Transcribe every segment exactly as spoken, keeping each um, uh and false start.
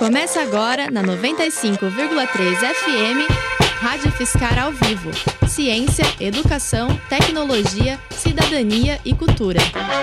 Começa agora na noventa e cinco vírgula três F M, Rádio Fiscar ao vivo. Ciência, educação, tecnologia, cidadania e cultura.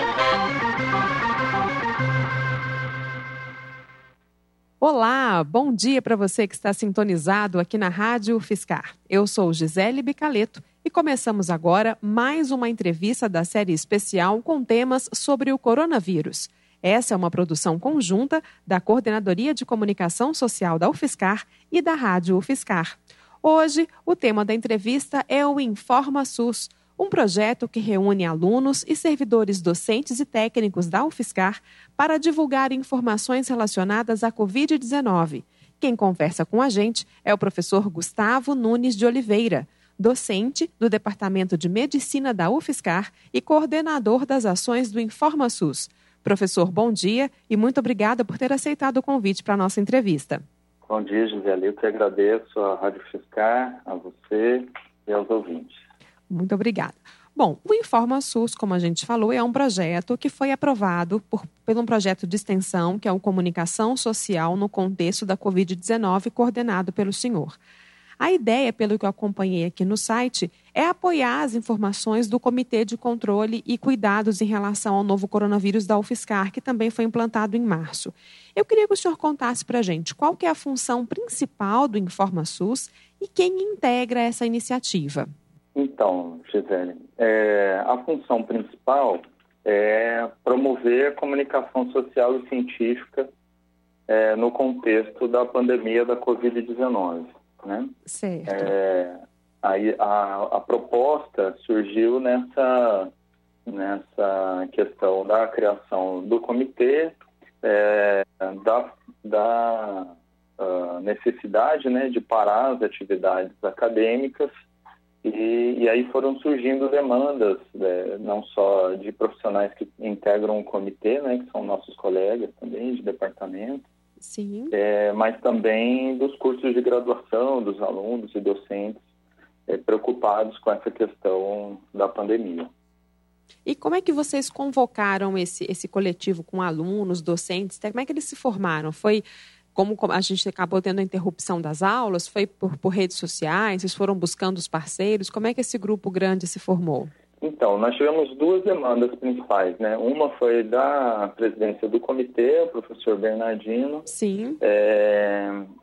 Olá, bom dia para você que está sintonizado aqui na Rádio Fiscar. Eu sou Gisele Bicaleto e começamos agora mais uma entrevista da série especial com temas sobre o coronavírus. Essa é uma produção conjunta da Coordenadoria de Comunicação Social da UFSCar e da Rádio UFSCar. Hoje, o tema da entrevista é o Informa SUS, um projeto que reúne alunos e servidores docentes e técnicos da UFSCar para divulgar informações relacionadas à covid dezenove. Quem conversa com a gente é o professor Gustavo Nunes de Oliveira, docente do Departamento de Medicina da UFSCar e coordenador das ações do Informa SUS. Professor, bom dia e muito obrigada por ter aceitado o convite para a nossa entrevista. Bom dia, Gisele. Eu que agradeço à Rádio Fiscar, a você e aos ouvintes. Muito obrigada. Bom, o Informa SUS, como a gente falou, é um projeto que foi aprovado por, por um projeto de extensão, que é o Comunicação Social no contexto da covid dezenove, coordenado pelo senhor. A ideia, pelo que eu acompanhei aqui no site, é apoiar as informações do Comitê de Controle e Cuidados em relação ao novo coronavírus da UFSCar, que também foi implantado em março. Eu queria que o senhor contasse para a gente qual que é a função principal do Informa SUS e quem integra essa iniciativa. Então, Gisele, é, a função principal é promover a comunicação social e científica é, no contexto da pandemia da covid dezenove. Né? Certo. É, aí a, a proposta surgiu nessa, nessa questão da criação do comitê, é, da, da uh, necessidade, né, de parar as atividades acadêmicas e, e aí foram surgindo demandas, é, não só de profissionais que integram o comitê, né, que são nossos colegas também de departamento, Sim. É, mas também dos cursos de graduação, dos alunos e docentes é, preocupados com essa questão da pandemia. E como é que vocês convocaram esse, esse coletivo com alunos, docentes? Como é que eles se formaram? Foi como a gente acabou tendo a interrupção das aulas? Foi por, por redes sociais? Vocês foram buscando os parceiros? Como é que esse grupo grande se formou? Então, nós tivemos duas demandas principais, né? Uma foi da presidência do comitê, o professor Bernardino, Sim. É,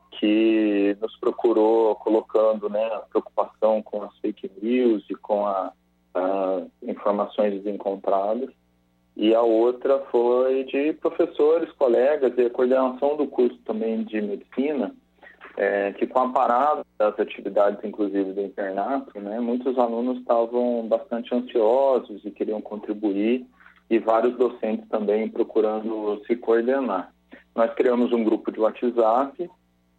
que nos procurou colocando, né, a preocupação com as fake news e com a, a informações desencontradas. E a outra foi de professores, colegas e a coordenação do curso também de medicina, É, que com a parada das atividades, inclusive do internato, né, muitos alunos estavam bastante ansiosos e queriam contribuir e vários docentes também procurando se coordenar. Nós criamos um grupo de WhatsApp,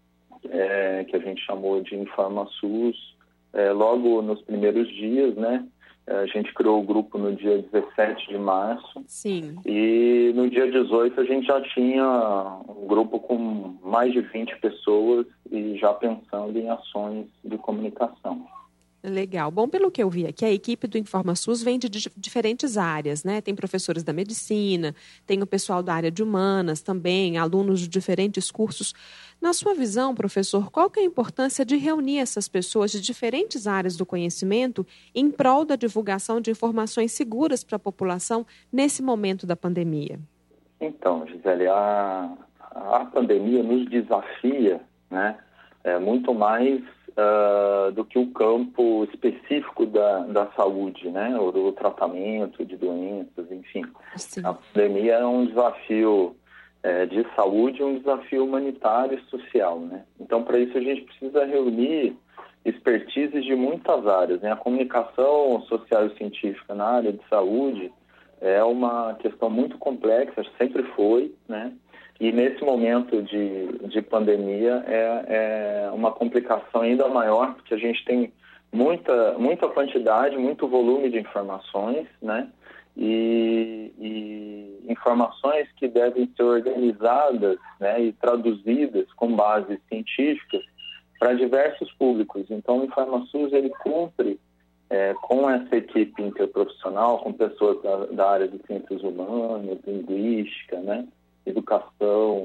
é, que a gente chamou de Informa SUS, é, logo nos primeiros dias, né? A gente criou o grupo no dia dezessete de março. Sim. E no dia dezoito a gente já tinha um grupo com mais de vinte pessoas e já pensando em ações de comunicação. Legal. Bom, pelo que eu vi aqui, a equipe do Informa SUS vem de diferentes áreas, né? Tem professores da medicina, tem o pessoal da área de humanas também, alunos de diferentes cursos. Na sua visão, professor, qual que é a importância de reunir essas pessoas de diferentes áreas do conhecimento em prol da divulgação de informações seguras para a população nesse momento da pandemia? Então, Gisele, a, a pandemia nos desafia, né, é, muito mais uh, do que o campo específico da, da saúde, né, ou do tratamento de doenças, enfim. Sim. A pandemia é um desafio É, de saúde, um desafio humanitário e social, né? Então, para isso, a gente precisa reunir expertises de muitas áreas, né? A comunicação social e científica na área de saúde é uma questão muito complexa, sempre foi, né? E nesse momento de, de pandemia é, é uma complicação ainda maior, porque a gente tem muita, muita quantidade, muito volume de informações, né? E, e informações que devem ser organizadas, né, e traduzidas com bases científicas para diversos públicos. Então, o Informa SUS ele cumpre é, com essa equipe interprofissional, com pessoas da, da área de ciências humanas, linguística, né, educação,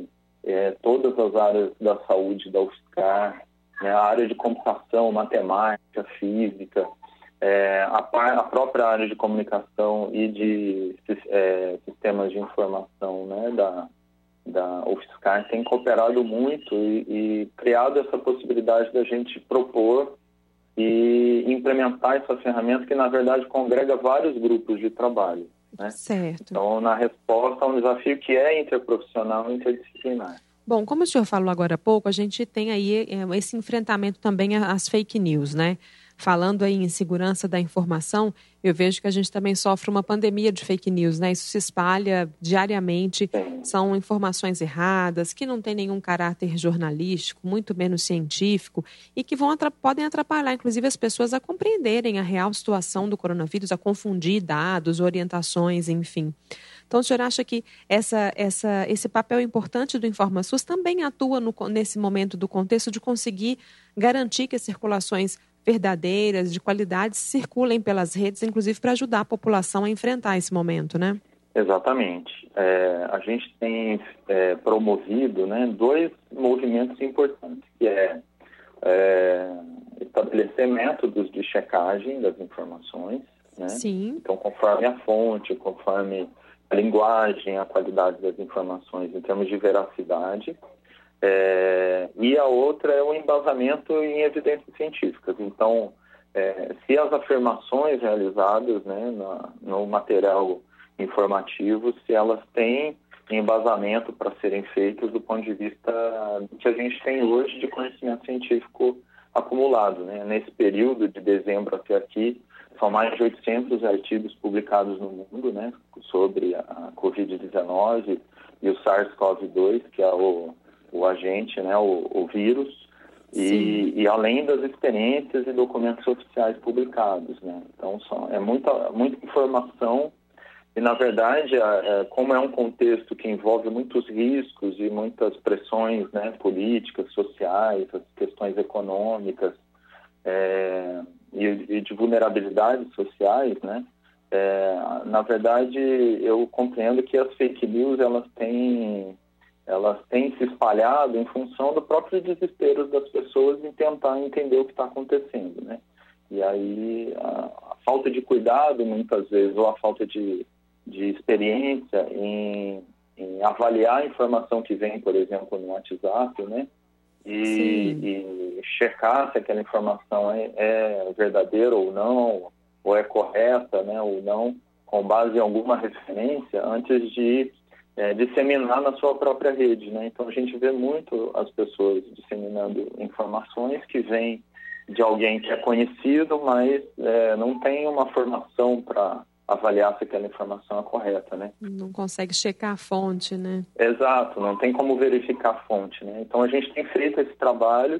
é, todas as áreas da saúde da UFSCar, né, a área de computação, matemática, física, é, a, a própria área de comunicação e de é, sistemas de informação, né, da, da UFSCar tem cooperado muito e, e criado essa possibilidade da gente propor e implementar essa ferramenta que, na verdade, congrega vários grupos de trabalho, né? Certo. Então, na resposta a um desafio que é interprofissional e interdisciplinar. Bom, como o senhor falou agora há pouco, a gente tem aí esse enfrentamento também às fake news, né? Falando aí em segurança da informação, eu vejo que a gente também sofre uma pandemia de fake news, né? Isso se espalha diariamente, Sim. São informações erradas, que não têm nenhum caráter jornalístico, muito menos científico, e que vão atrap- podem atrapalhar, inclusive, as pessoas a compreenderem a real situação do coronavírus, a confundir dados, orientações, enfim. Então, o senhor acha que essa, essa, esse papel importante do InformaSUS também atua no, nesse momento do contexto de conseguir garantir que as circulações verdadeiras, de qualidade, circulem pelas redes, inclusive para ajudar a população a enfrentar esse momento, né? Exatamente. É, a gente tem é, promovido, né, dois movimentos importantes, que é, é estabelecer métodos de checagem das informações, né? Sim. Então, conforme a fonte, conforme a linguagem, a qualidade das informações em termos de veracidade. É, e a outra é o embasamento em evidências científicas. Então, é, se as afirmações realizadas, né, na, no material informativo, se elas têm embasamento para serem feitas do ponto de vista que a gente tem hoje de conhecimento científico acumulado, né? Nesse período de dezembro até aqui, são mais de oitocentos artigos publicados no mundo, né, sobre a covid dezenove e o SARS-CoV dois, que é o o agente, né, o, o vírus, e, e além das experiências e documentos oficiais publicados, né? Então, são, é muita, muita informação e, na verdade, é, como é um contexto que envolve muitos riscos e muitas pressões, né, políticas, sociais, as questões econômicas é, e, e de vulnerabilidades sociais, né? É, na verdade, eu compreendo que as fake news, elas têm... elas têm se espalhado em função do próprio desespero das pessoas em tentar entender o que está acontecendo, né? E aí a, a falta de cuidado, muitas vezes, ou a falta de, de experiência em, em avaliar a informação que vem, por exemplo, no WhatsApp, né? E, e checar se aquela informação é, é verdadeira ou não, ou é correta, né, ou não, com base em alguma referência, antes de É, disseminar na sua própria rede, né? Então a gente vê muito as pessoas disseminando informações que vêm de alguém que é conhecido, mas é, não tem uma formação para avaliar se aquela informação é correta, né? Não consegue checar a fonte, né? Exato, não tem como verificar a fonte, né? Então a gente tem feito esse trabalho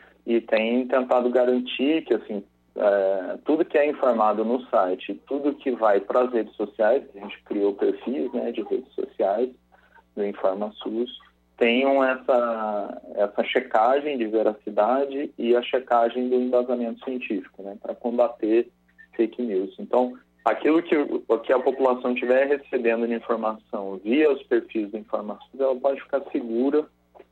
e tem tentado garantir que, assim, É, tudo que é informado no site, tudo que vai para as redes sociais, a gente criou perfis, né, de redes sociais do InformaSUS, tenham essa, essa checagem de veracidade e a checagem do embasamento científico, né, para combater fake news. Então, aquilo que, que a população estiver recebendo de informação via os perfis do InformaSUS, ela pode ficar segura,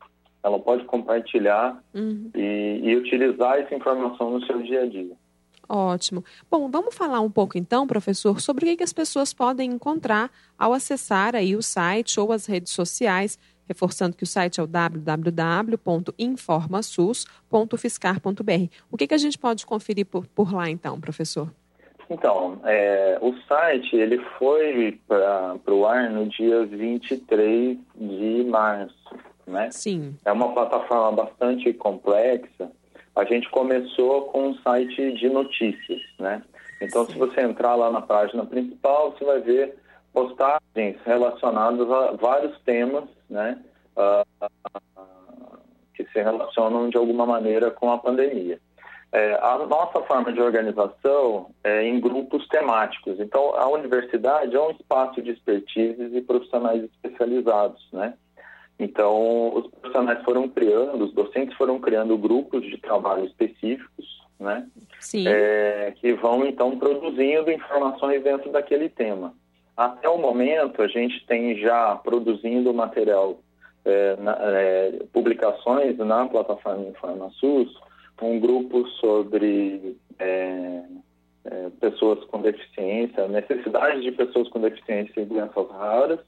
ela pode compartilhar Uhum. e, e utilizar essa informação no seu dia a dia. Ótimo. Bom, vamos falar um pouco então, professor, sobre o que as pessoas podem encontrar ao acessar aí o site ou as redes sociais, reforçando que o site é o w w w ponto informasus ponto fiscar ponto b r. O que, que a gente pode conferir por, por lá então, professor? Então, é, o site ele foi para o ar no dia vinte e três de março, né? Sim. É uma plataforma bastante complexa. A gente começou com um site de notícias, né? Então, Sim. se você entrar lá na página principal, você vai ver postagens relacionadas a vários temas, né? Uh, uh, que se relacionam de alguma maneira com a pandemia. É, a nossa forma de organização é em grupos temáticos. Então, a universidade é um espaço de expertises e profissionais especializados, né? Então, os profissionais foram criando, os docentes foram criando grupos de trabalho específicos, né? Sim. É, que vão, então, produzindo informações dentro daquele tema. Até o momento, a gente tem já produzindo material é, na, é, publicações na plataforma InformaSUS, um grupo sobre é, é, pessoas com deficiência, necessidades de pessoas com deficiência e doenças raras,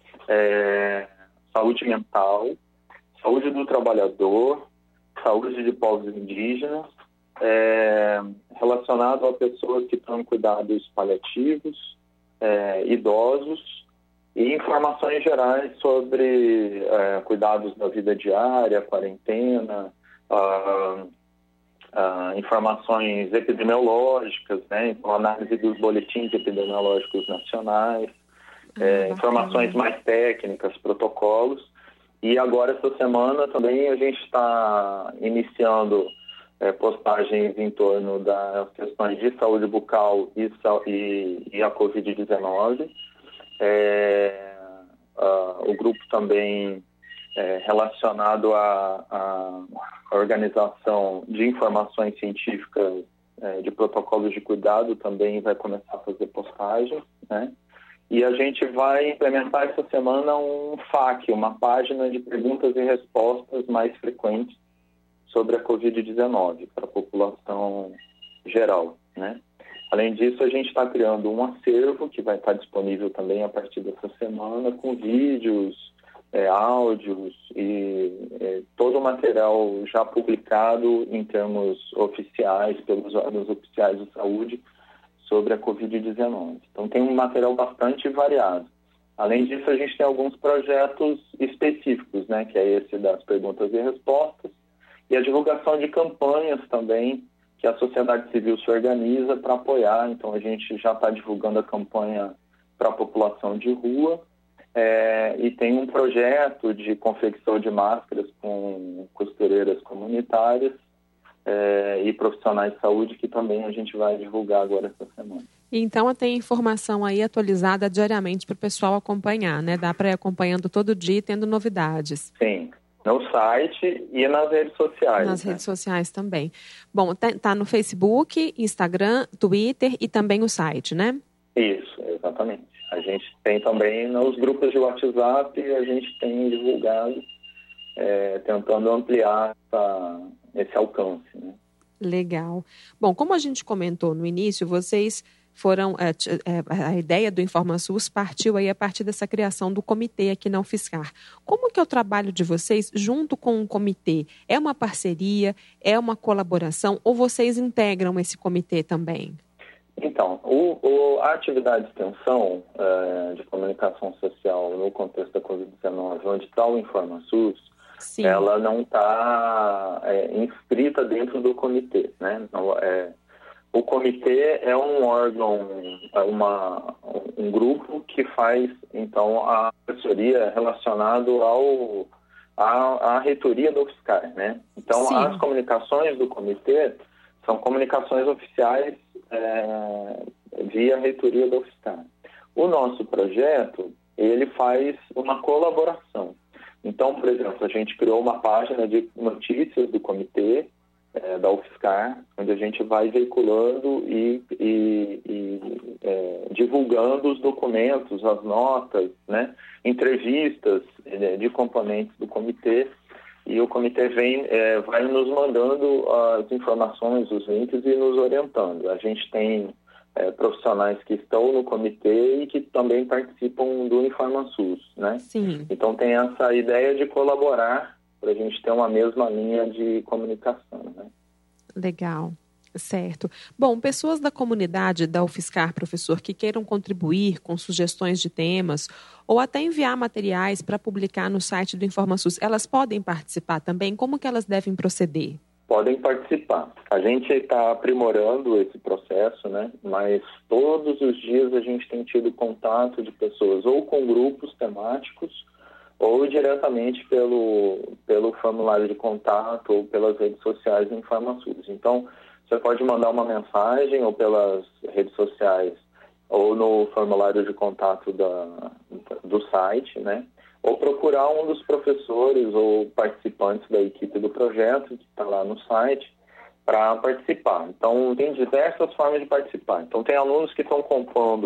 é, saúde mental, saúde do trabalhador, saúde de povos indígenas, é, relacionado a pessoas que estão em cuidados paliativos, é, idosos, e informações gerais sobre é, cuidados da vida diária, quarentena, ah, ah, informações epidemiológicas, né? Então, análise dos boletins epidemiológicos nacionais, é, informações mais técnicas, protocolos. E agora, essa semana, também a gente está iniciando é, postagens em torno das questões de saúde bucal e, e, e a covid dezenove. É, uh, o grupo também é, relacionado à, à organização de informações científicas é, de protocolos de cuidado também vai começar a fazer postagens, né? E a gente vai implementar essa semana um F A Q, uma página de perguntas e respostas mais frequentes sobre a covid dezenove para a população geral, né? Além disso, a gente está criando um acervo que vai estar disponível também a partir dessa semana, com vídeos, é, áudios e é, todo o material já publicado em termos oficiais, pelos órgãos oficiais de saúde, sobre a covid dezenove. Então, tem um material bastante variado. Além disso, a gente tem alguns projetos específicos, né, que é esse das perguntas e respostas, e a divulgação de campanhas também, que a sociedade civil se organiza para apoiar. Então, a gente já está divulgando a campanha para a população de rua é, e tem um projeto de confecção de máscaras com costureiras comunitárias é, e profissionais de saúde que também a gente vai divulgar agora essa semana. Então, tem informação aí atualizada diariamente para o pessoal acompanhar, né? Dá para ir acompanhando todo dia tendo novidades. Sim. No site e nas redes sociais. Nas né? redes sociais também. Bom, tá, tá no Facebook, Instagram, Twitter e também o site, né? Isso, exatamente. A gente tem também nos grupos de WhatsApp, a gente tem divulgado, é, tentando ampliar essa, esse alcance, né? Legal. Bom, como a gente comentou no início, vocês foram, é, é, a ideia do InformaSUS partiu aí a partir dessa criação do comitê aqui na UFSCar. Como que é o trabalho de vocês junto com o comitê? É uma parceria? É uma colaboração? Ou vocês integram esse comitê também? Então, o, o, a atividade de extensão é, de comunicação social no contexto da covid dezenove, onde está o InformaSUS, Sim. ela não está é, inscrita dentro do comitê, né? Não, é, o comitê é um órgão, uma, um grupo que faz, então, a assessoria relacionada ao, à, à reitoria da UFSCar, né? Então, Sim. as comunicações do comitê são comunicações oficiais é, via reitoria da UFSCar. O nosso projeto, ele faz uma colaboração. Então, por exemplo, a gente criou uma página de notícias do comitê, É, da UFSCar, onde a gente vai veiculando e, e, e é, divulgando os documentos, as notas, né, entrevistas é, de componentes do comitê, e o comitê vem, é, vai nos mandando as informações, os links e nos orientando. A gente tem é, profissionais que estão no comitê e que também participam do InformaSUS, né? Sim. Então tem essa ideia de colaborar para a gente ter uma mesma linha de comunicação, né? Legal, certo. Bom, pessoas da comunidade da UFSCar, professor, que queiram contribuir com sugestões de temas ou até enviar materiais para publicar no site do InformaSUS, elas podem participar também? Como que elas devem proceder? Podem participar. A gente está aprimorando esse processo, né? Mas todos os dias a gente tem tido contato de pessoas ou com grupos temáticos ou diretamente pelo, pelo formulário de contato ou pelas redes sociais do InformaSUS. Então, você pode mandar uma mensagem ou pelas redes sociais ou no formulário de contato da, do site, né? Ou procurar um dos professores ou participantes da equipe do projeto que está lá no site para participar. Então, tem diversas formas de participar. Então, tem alunos que estão compondo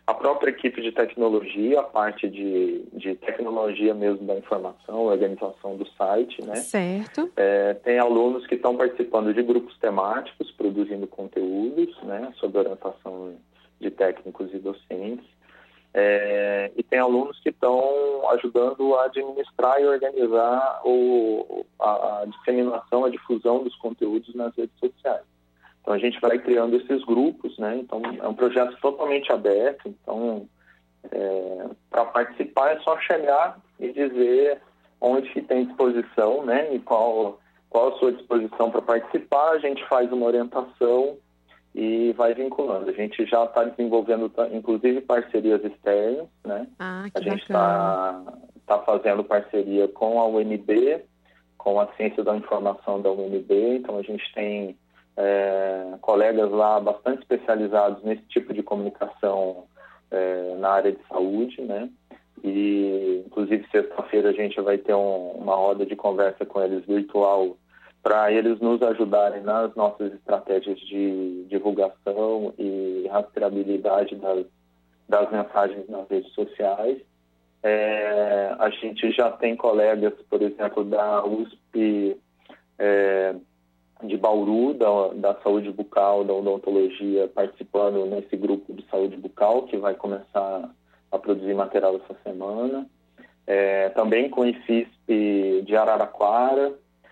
a própria equipe de tecnologia, a parte de, de tecnologia mesmo da informação, organização do site, né? Certo. É, tem alunos que estão participando de grupos temáticos, produzindo conteúdos, né, sob orientação de técnicos e docentes. É, e tem alunos que estão ajudando a administrar e organizar o, a, a disseminação, a difusão dos conteúdos nas redes sociais. Então, a gente vai criando esses grupos, né? Então, é um projeto totalmente aberto. Então, é, para participar é só chegar e dizer onde que tem disposição, né? E qual, qual a sua disposição para participar. A gente faz uma orientação e vai vinculando. A gente já está desenvolvendo, inclusive, parcerias externas, né? Ah, que a gente bacana. está tá fazendo parceria com a U N B, com a Ciência da Informação da U N B. Então, a gente tem é, colegas lá bastante especializados nesse tipo de comunicação é, na área de saúde, né? E, inclusive, sexta-feira a gente vai ter um, uma roda de conversa com eles virtual para eles nos ajudarem nas nossas estratégias de divulgação e rastreabilidade das, das mensagens nas redes sociais. É, a gente já tem colegas, por exemplo, da U S P é, de Bauru, da, da saúde bucal, da odontologia, participando nesse grupo de saúde bucal, que vai começar a produzir material essa semana. É, também com o IFISP de Araraquara,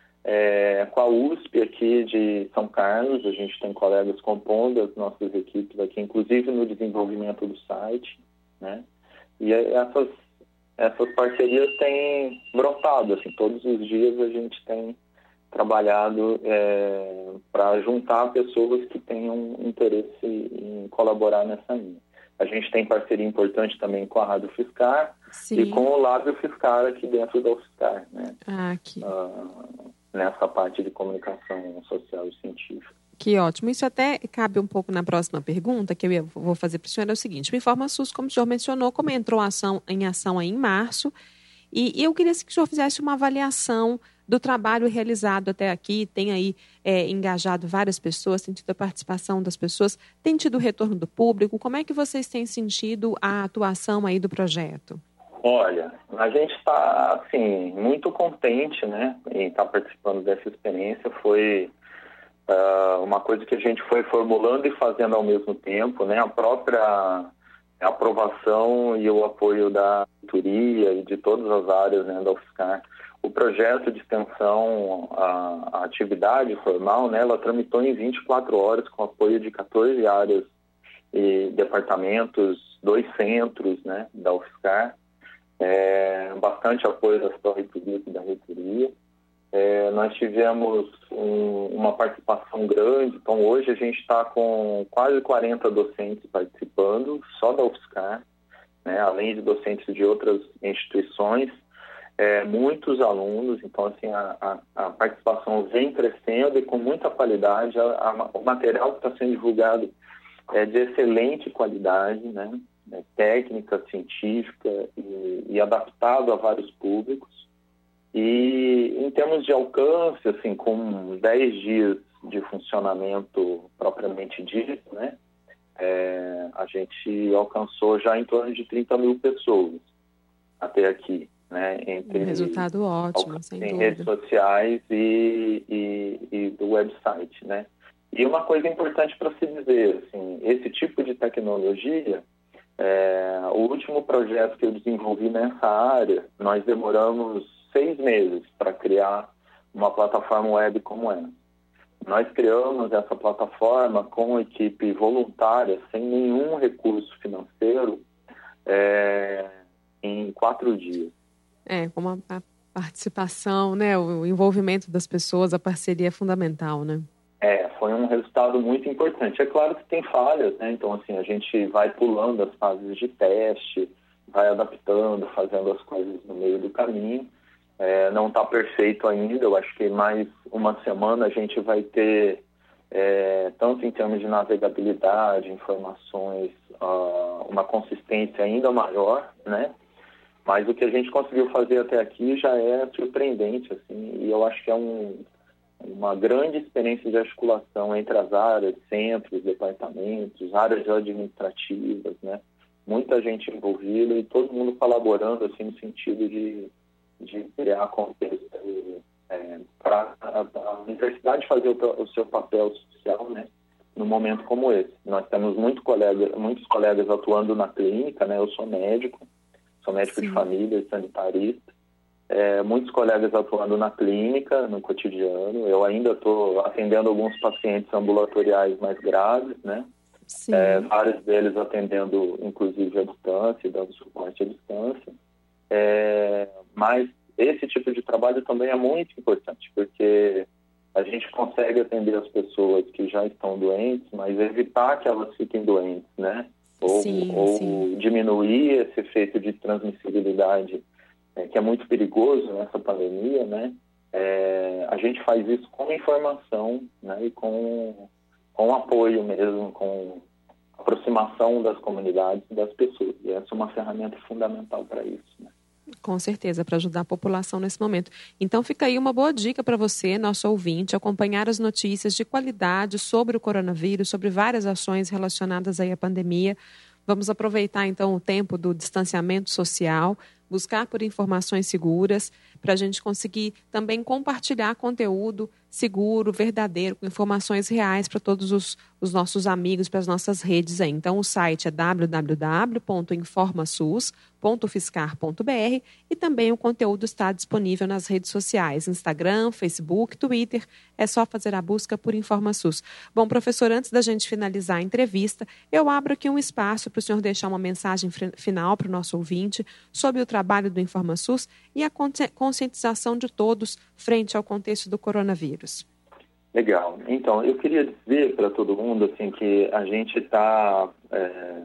É, com a U S P aqui de São Carlos, a gente tem colegas compondo as nossas equipes aqui, inclusive no desenvolvimento do site, né? E essas, essas parcerias têm brotado, assim, todos os dias a gente tem trabalhado é, para juntar pessoas que tenham interesse em colaborar nessa linha. A gente tem parceria importante também com a Rádio Fiscar. Sim. E com o Lábio Fiscar aqui dentro da UFSCar, né? Ah, aqui. Uh, nessa parte de comunicação social e científica. Que ótimo. Isso até cabe um pouco na próxima pergunta que eu vou fazer para o senhor, é o seguinte: o Informa SUS, como o senhor mencionou, como entrou ação, em ação aí em março, e, e eu queria que o senhor fizesse uma avaliação do trabalho realizado até aqui. Tem aí é, engajado várias pessoas, tem tido a participação das pessoas, tem tido o retorno do público. Como é que vocês têm sentido a atuação aí do projeto? Olha, a gente está, assim, muito contente, né, em estar participando dessa experiência. Foi uh, uma coisa que a gente foi formulando e fazendo ao mesmo tempo, né, a própria aprovação e o apoio da reitoria e de todas as áreas, né, da UFSCar. O projeto de extensão, a, a atividade formal, né, ela tramitou em vinte e quatro horas com apoio de quatorze áreas e departamentos, dois centros, né, da UFSCar. É, bastante apoio das pró-reitorias e da reitoria. É, nós tivemos um, uma participação grande, então hoje a gente está com quase quarenta docentes participando, só da UFSCar, né, além de docentes de outras instituições, é, muitos alunos, então assim, a, a, a participação vem crescendo e com muita qualidade. A, a, o material que está sendo divulgado é de excelente qualidade, né? É, técnica, científica e, e adaptado a vários públicos. E em termos de alcance, assim, com dez dias de funcionamento propriamente dito, né, é, a gente alcançou já em torno de trinta mil pessoas até aqui, né, entre um resultado ótimo, sem dúvida, redes sociais e, e, e do website, né. E uma coisa importante para se dizer, assim, esse tipo de tecnologia, É, o último projeto que eu desenvolvi nessa área, nós demoramos seis meses para criar uma plataforma web como essa. Nós criamos essa plataforma com equipe voluntária, sem nenhum recurso financeiro, é, em quatro dias. É, como a, a participação, né, o envolvimento das pessoas, a parceria é fundamental, né? É, foi um resultado muito importante. É claro que tem falhas, né? Então, assim, a gente vai pulando as fases de teste, vai adaptando, fazendo as coisas no meio do caminho. É, não está perfeito ainda. Eu acho que mais uma semana a gente vai ter, é, tanto em termos de navegabilidade, informações, uh, uma consistência ainda maior, né? Mas o que a gente conseguiu fazer até aqui já é surpreendente, assim, e eu acho que é um... uma grande experiência de articulação entre as áreas, centros, departamentos, áreas administrativas, né? muita gente envolvida e todo mundo colaborando assim, no sentido de, de criar contexto é, para a, a universidade fazer o, o seu papel social, né, num momento como esse. Nós temos muito colega, muitos colegas atuando na clínica, né, eu sou médico, sou médico Sim. de família e sanitarista, é, muitos colegas atuando na clínica, no cotidiano. Eu ainda estou atendendo alguns pacientes ambulatoriais mais graves, né? É, vários deles atendendo, inclusive, à distância, dando suporte à distância. É, mas esse tipo de trabalho também é muito importante, porque a gente consegue atender as pessoas que já estão doentes, mas evitar que elas fiquem doentes, né? Ou, sim, ou sim. diminuir esse efeito de transmissibilidade, é, que é muito perigoso nessa pandemia, né? É, a gente faz isso com informação, né? E com... com apoio mesmo, com aproximação das comunidades e das pessoas. E essa é uma ferramenta fundamental para isso, né? Com certeza, para ajudar a população nesse momento. Então fica aí uma boa dica para você, nosso ouvinte, acompanhar as notícias de qualidade sobre o coronavírus, sobre várias ações relacionadas aí à pandemia. Vamos aproveitar então o tempo do distanciamento social, buscar por informações seguras, para a gente conseguir também compartilhar conteúdo seguro, verdadeiro, com informações reais para todos os, os nossos amigos, para as nossas redes aí. Então o site é w w w ponto informasus ponto fiscar ponto b r e também o conteúdo está disponível nas redes sociais, Instagram, Facebook, Twitter. É só fazer a busca por InformaSUS. Bom, professor, antes da gente finalizar a entrevista, eu abro aqui um espaço para o senhor deixar uma mensagem final para o nosso ouvinte sobre o trabalho do InformaSUS e a conscientização de todos frente ao contexto do coronavírus. Legal. Então, eu queria dizer para todo mundo assim, que a gente está, é,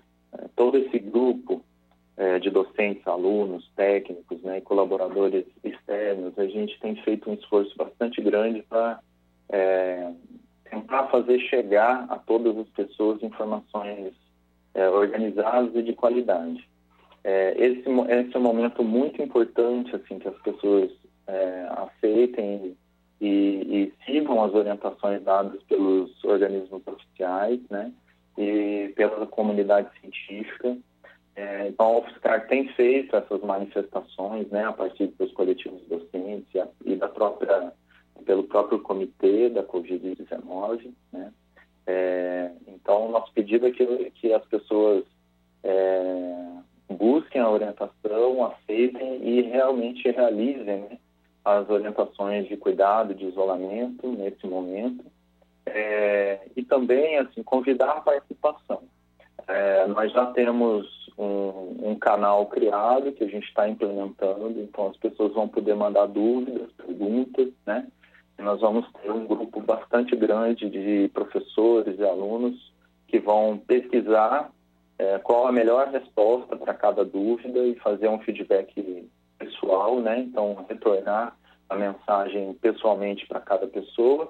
todo esse grupo é, de docentes, alunos, técnicos, né, e colaboradores externos, a gente tem feito um esforço bastante grande para é, tentar fazer chegar a todas as pessoas informações é, organizadas e de qualidade. É, esse, esse é um momento muito importante assim, que as pessoas é, aceitem e, e sigam as orientações dadas pelos organismos oficiais, né, e pela comunidade científica. É, então, a UFSCar tem feito essas manifestações, né, a partir dos coletivos docentes e, a, e da própria, pelo próprio comitê da covid dezenove, né. É, então, o nosso pedido é que, que as pessoas é, busquem a orientação, aceitem e realmente realizem, né, as orientações de cuidado, de isolamento nesse momento, é, e também assim, convidar a participação. É, nós já temos um, um canal criado que a gente está implementando, então as pessoas vão poder mandar dúvidas, perguntas, né? E nós vamos ter um grupo bastante grande de professores e alunos que vão pesquisar é, qual a melhor resposta para cada dúvida e fazer um feedback pessoal, né? Então, retornar a mensagem pessoalmente para cada pessoa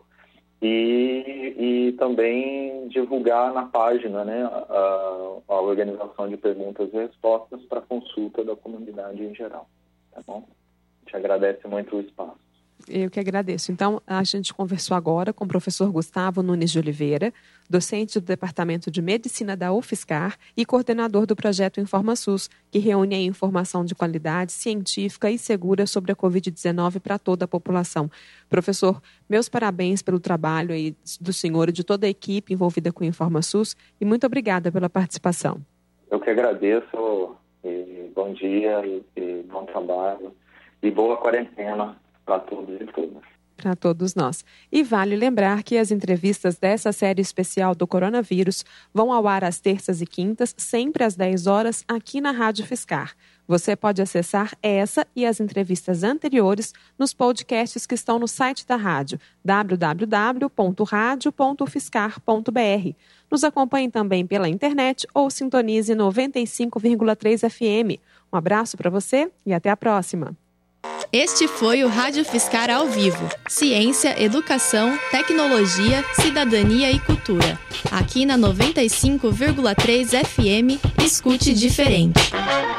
e, e também divulgar na página, né, a, a organização de perguntas e respostas para consulta da comunidade em geral. Tá bom? A gente agradece muito o espaço. Eu que agradeço. Então, a gente conversou agora com o professor Gustavo Nunes de Oliveira, docente do Departamento de Medicina da UFSCar e coordenador do projeto InformaSUS, que reúne a informação de qualidade científica e segura sobre a covid dezenove para toda a população. Professor, meus parabéns pelo trabalho aí do senhor e de toda a equipe envolvida com o InformaSUS e muito obrigada pela participação. Eu que agradeço. E bom dia e, e bom trabalho e boa quarentena para todos e todas. Para todos nós. E vale lembrar que as entrevistas dessa série especial do coronavírus vão ao ar às terças e quintas, sempre às dez horas, aqui na Rádio Fiscar. Você pode acessar essa e as entrevistas anteriores nos podcasts que estão no site da rádio, w w w ponto radio ponto fiscar ponto b r. Nos acompanhe também pela internet ou sintonize noventa e cinco vírgula três F M. Um abraço para você e até a próxima. Este foi o Rádio Fiscar ao vivo. Ciência, educação, tecnologia, cidadania e cultura. Aqui na noventa e cinco vírgula três F M, escute diferente.